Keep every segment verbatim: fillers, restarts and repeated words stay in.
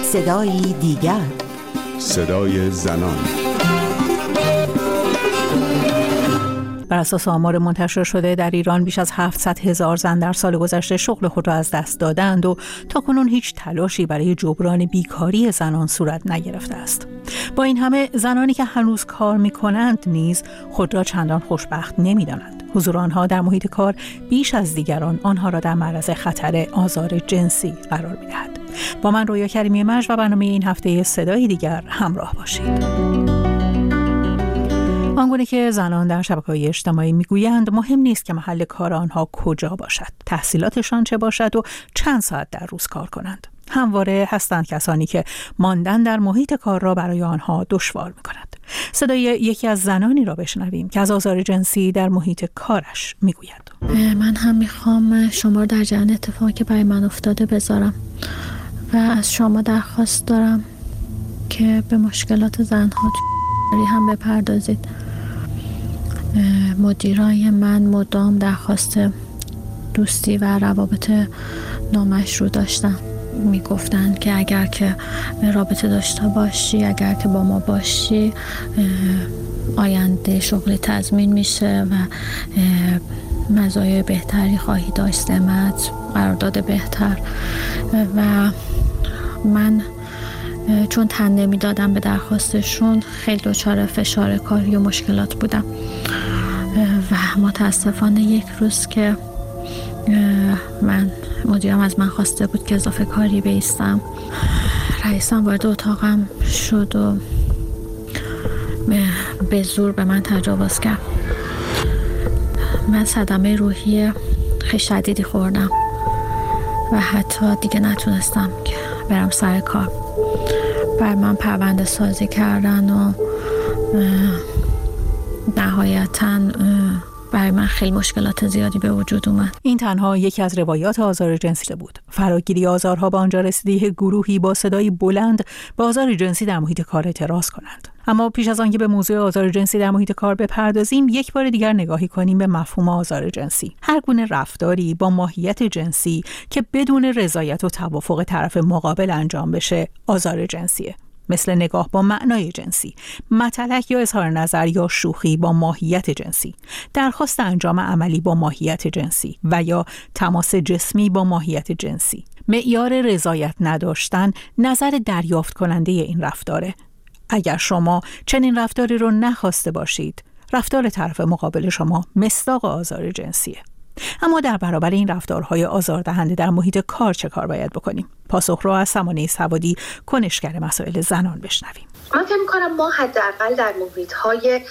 صدای دیگر، صدای زنان. بر اساس آمار منتشر شده در ایران بیش از هفتصد هزار زن در سال گذشته شغل خود را از دست دادند و تاکنون هیچ تلاشی برای جبران بیکاری زنان صورت نگرفته است. با این همه زنانی که هنوز کار می‌کنند نیز خود را چندان خوشبخت نمی‌دانند. حضور آنها در محیط کار بیش از دیگران آنها را در معرض خطر آزار جنسی قرار می‌دهد. با من رویا کریمی مژ و برنامه این هفته صدای دیگر همراه باشید. آنگونه که زنان در شبکه‌های اجتماعی میگویند مهم نیست که محل کار آنها کجا باشد، تحصیلاتشان چه باشد و چند ساعت در روز کار کنند. همواره هستند کسانی که ماندن در محیط کار را برای آنها دشوار می‌کند. صدای یکی از زنانی را بشنویم که از آزار جنسی در محیط کارش میگوید. من هم میخوام شما رو در جریان اتفاقی که برای من افتاده بذارم و از شما درخواست دارم که به مشکلات زنها هم بپردازید. مدیرای من مدام درخواست دوستی و روابط نامشروع داشتن. میگفتن که اگر که رابطه داشته باشی، اگر که با ما باشی، آینده شغل تضمین میشه و مزایای بهتری خواهی داشت، سمت، قرارداد بهتر. و من چون تن نمیدادم به درخواستشون خیلی دچار فشار کاری و مشکلات بودم و متاسفانه یک روز که من مدیرم از من خواسته بود که اضافه کاری بایستم، رئیسم وارد اتاقم شد و به زور به من تجاوز کرد. من صدمه روحی خیلی شدیدی خوردم و حتی دیگه نتونستم که برم سر کار. بر من پرونده سازی کردن و نهایتاً برای من خیلی مشکلات زیادی به وجود اومد. این تنها یکی از روایات آزار جنسی بود. فراگیری آزارها به آنجا رسیده که گروهی با صدای بلند به آزار جنسی در محیط کار اعتراض کنند. اما پیش از آنکه به موضوع آزار جنسی در محیط کار بپردازیم، یک بار دیگر نگاهی کنیم به مفهوم آزار جنسی. هر گونه رفتاری با ماهیت جنسی که بدون رضایت و توافق طرف مقابل انجام بشه آزار جنسیه. مثل نگاه با معنای جنسی، متلک یا اظهار نظر یا شوخی با ماهیت جنسی، درخواست انجام عملی با ماهیت جنسی و یا تماس جسمی با ماهیت جنسی. معیار رضایت نداشتن نظر دریافت کننده این رفتاره. اگر شما چنین رفتاری رو نخواسته باشید، رفتار طرف مقابل شما مصداق آزار جنسیه. اما در برابر این رفتارهای آزاردهنده در محیط کار چه کار باید بکنیم؟ پاسخ را از سمانه سوادی، کنشگر مسائل زنان، بشنویم. من فکر می‌کنم ما حداقل در محیط‌های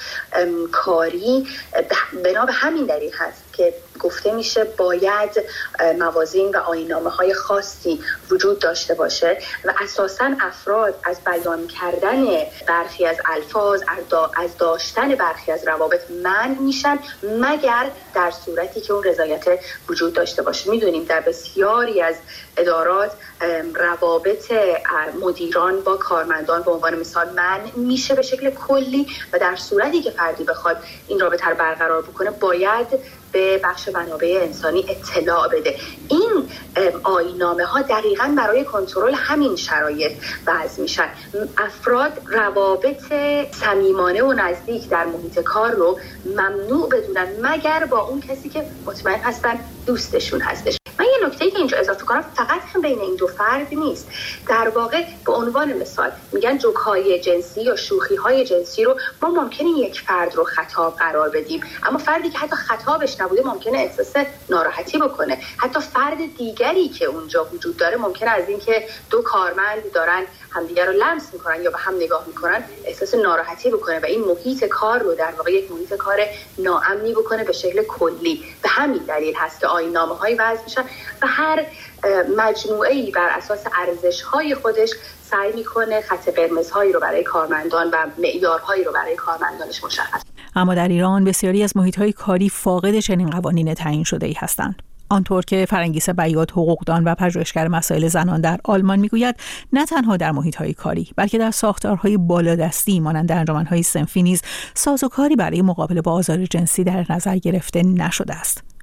کاری بنا به همین دلیل هست که گفته میشه باید موازین و آیین‌نامه‌های خاصی وجود داشته باشه و اساساً افراد از بیان کردن برخی از الفاظ، از داشتن برخی از روابط منع میشن مگر در صورتی که اون رضایت وجود داشته باشه. میدونیم در بسیاری از ادارات روابط مدیران با کارمندان به عنوان مثال منع میشه به شکل کلی و در صورتی که فردی بخواد این رابطه رو برقرار بکنه باید به بخش منابع انسانی اطلاع بده. این آیین‌نامه ها دقیقاً برای کنترل همین شرایط وضع میشن. افراد روابط صمیمانه و نزدیک در محیط کار رو ممنوع بدونن مگر با اون کسی که مطمئن هستن دوستشون هستش. من یه نکته‌ای که اینجا اضافه کنم، فقط هم بین این دو فرد نیست. در واقع به عنوان مثال میگن جوک‌های جنسی یا شوخی‌های جنسی رو ما ممکنه یک فرد رو خطاب قرار بدیم، اما فردی که حتی خطابش نبوده ممکنه احساس ناراحتی بکنه. حتی فرد دیگری که اونجا وجود داره ممکنه از اینکه دو کارمند دارن همدیگر رو لمس میکنن یا به هم نگاه میکنن احساس ناراحتی بکنه و این محیط کار رو در واقع یک محیط کار ناامنی بکنه به شکل کلی. به همین دلیل هست که آیین‌نامه‌هایی وضع میشن و هر مجموعه‌ای بر اساس ارزش‌های خودش سعی میکنه خط قرمزهایی رو برای کارمندان و معیارهایی رو برای کارمندانش مشخص. اما در ایران بسیاری از محیط‌های کاری فاقد چنین قوانین تعیین شده‌ای هستند. آنطور که فرنگیس بیات، حقوقدان و پژوهشگر مسائل زنان در آلمان میگوید، نه تنها در محیط‌های کاری بلکه در ساختارهای بالادستی مانند انجمن‌های صنفی نیز سازوکاری برای مقابله با آزار جنسی در نظر گرفته نشده است.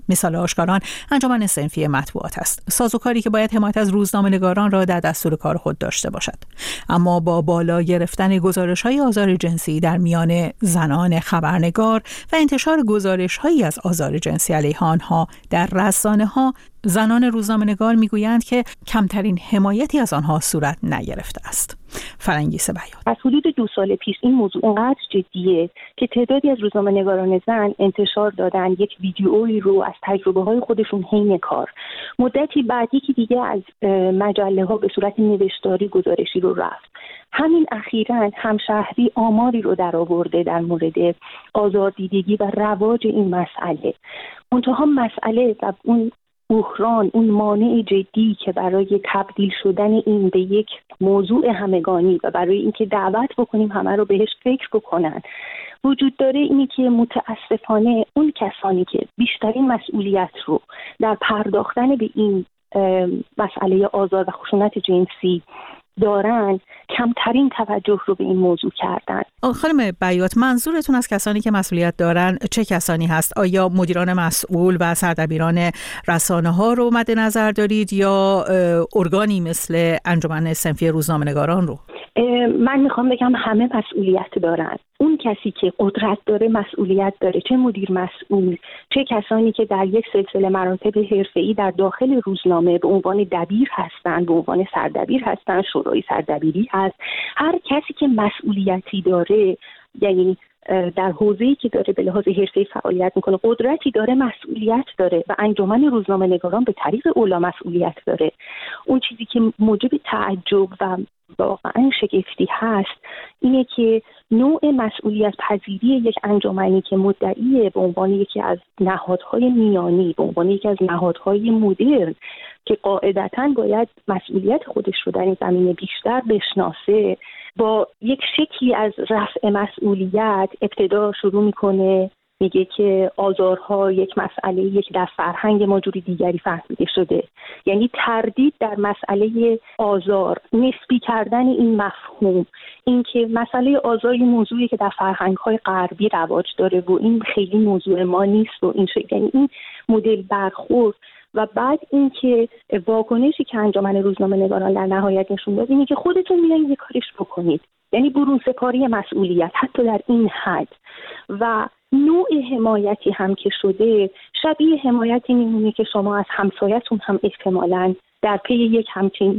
مثال آشکاران انجمن صنفی مطبوعات است، سازوکاری که باید حمایت از روزنامه‌نگاران را در دستور کار خود داشته باشد. اما با بالا گرفتن گزارش‌های آزار جنسی در میان زنان خبرنگار و انتشار گزارش‌هایی از آزار جنسی علیه آنها در رسانه‌ها، زنان روزنامه‌نگار میگویند که کمترین حمایتی از آنها صورت نگرفته است. فرنگیس بیات: از حدود دو سال پیش این موضوع اونقدر جدیه که تعدادی از روزنامه‌نگاران زن انتشار دادن یک ویدیویی رو از تجربه‌های خودشون حین کار. مدتی بعد یکی دیگه از مجله‌ها به صورت نوشتاری گزارشی رو رفت. همین اخیراً همشهری آماری رو در آورده در مورد آزاردیدگی و رواج این مسئله. منتها مسئله و اون بحران، اون مانع جدی که برای تبدیل شدن این به یک موضوع همگانی و برای اینکه دعوت بکنیم همه رو بهش فکر بکنن وجود داره، اینی که متاسفانه اون کسانی که بیشترین مسئولیت رو در پرداختن به این مسئله آزار و خشونت جنسی دارن کمترین توجه رو به این موضوع کردن. خانم بیات، منظورتون از کسانی که مسئولیت دارن چه کسانی هست؟ آیا مدیران مسئول و سردبیران رسانه‌ها رو مد نظر دارید یا ارگانی مثل انجمن صنفی روزنامه‌نگاران رو؟ من میخوام بگم همه مسئولیت دارن. اون کسی که قدرت داره مسئولیت داره، چه مدیر مسئول، چه کسانی که در یک سلسله مراتب حرفه‌ای در داخل روزنامه به عنوان دبیر هستن، به عنوان سردبیر هستن، شورای سردبیری هست. هر کسی که مسئولیتی داره، یعنی در حوزه‌ای که داره به لحاظ حرفه‌ای فعالیت میکنه، قدرتی داره، مسئولیت داره و انجمن روزنامه‌نگاران به طریق اولا مسئولیت داره. اون چیزی که موجب تعجب و واقعا شگفتی هست اینه که نوع مسئولیت پذیری یک انجمنی که مدعیه به عنوان یکی از نهادهای میانی، به عنوان یکی از نهادهای مدرن که قاعدتاً باید مسئولیت خودش رو در این زمینه بیشتر بشناسه، با یک شکلی از رفع مسئولیت ابتدا شروع میکنه میگه که آزارها یک مسئله یک در فرهنگ ما جوری دیگری فهمیده شده. یعنی تردید در مسئله آزار، نسبی کردن این مفهوم، اینکه مسئله آزار این موضوعی که در فرهنگ‌های غربی رواج داره و این خیلی موضوع ما نیست و این شکل، یعنی این مدل برخورد. و بعد اینکه واکنشی که انجمن روزنامه‌نگاران در نهایت نشون داد اینه که خودتون میایین یه کاریش بکنید، یعنی برون سپاری مسئولیت حتی در این حد. و نوع حمایتی هم که شده شبیه حمایتی میمونه که شما از همسایتون هم احتمالاً در پی یک همچین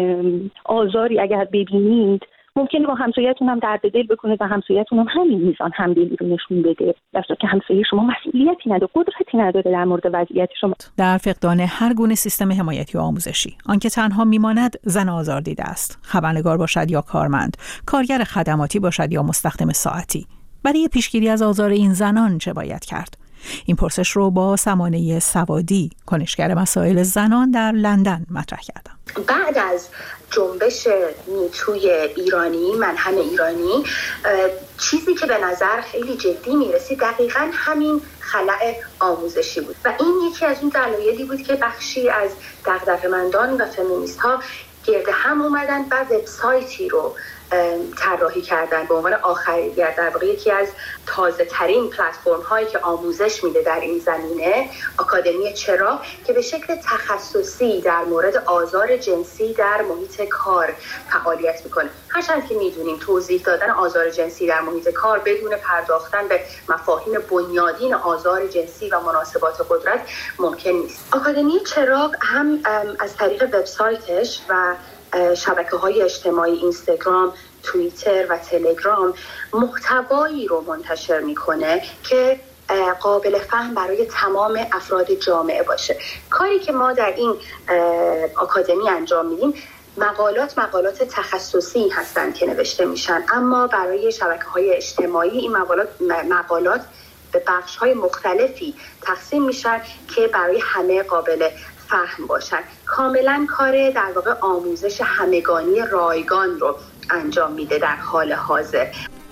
آزاری اگر ببینید ممکنه با همسایتون هم درد دل بکنه و همسایتون هم همین میزان همدلی رو نشون بده، در صورتی که همسایه شما مسئولیتی نداره، قدرتی نداره در مورد وضعیت شما. در فقدان هر گونه سیستم حمایتی و آموزشی، آنکه تنها میماند زن آزاردیده است، خبرنگار باشد یا کارمند، کارگر خدماتی باشد یا مستخدم ساعتی، برای پیشگیری از آزار این زنان چه باید کرد؟ این پرسش رو با سمانه سوادی، کنشگر مسائل زنان در لندن مطرح کردم. بعد از جنبش میتوی ایرانی، من همه ایرانی، چیزی که به نظر خیلی جدی میرسید دقیقاً همین خلأ آموزشی بود و این یکی از اون دلایلی بود که بخشی از دغدغه‌مندان و فمینیست ها گرد هم اومدن و وبسایتی رو طراحی کردن به عنوان آخریگر، در واقع یکی از تازه ترین پلتفرم هایی که آموزش میده در این زمینه، آکادمی چراغ، که به شکل تخصصی در مورد آزار جنسی در محیط کار فعالیت میکنه. هرچند که میدونیم توضیح دادن آزار جنسی در محیط کار بدون پرداختن به مفاهیم بنیادین آزار جنسی و مناسبات قدرت ممکن نیست. آکادمی چراغ هم از طریق وبسایتش و شبکه‌های اجتماعی اینستاگرام، توییتر و تلگرام محتوایی رو منتشر میکنه که قابل فهم برای تمام افراد جامعه باشه. کاری که ما در این آکادمی انجام میدیم، مقالات مقالات تخصصی هستند که نوشته میشن، اما برای شبکه‌های اجتماعی این مقالات مقالات به بخش‌های مختلفی تقسیم میشن که برای همه قابل فهم باشن. کاملا کار در واقع آموزش همگانی رایگان رو انجام میده در حال حاضر.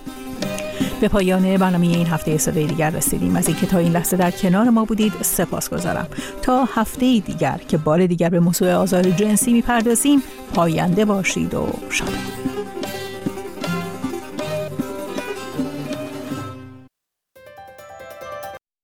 به پایان برنامه این هفته صدای دیگر رسیدیم. از اینکه تا این لحظه در کنار ما بودید سپاسگزارم. تا هفته دیگر که بار دیگر به موضوع آزار جنسی میپردازیم، پاینده باشید و شاد.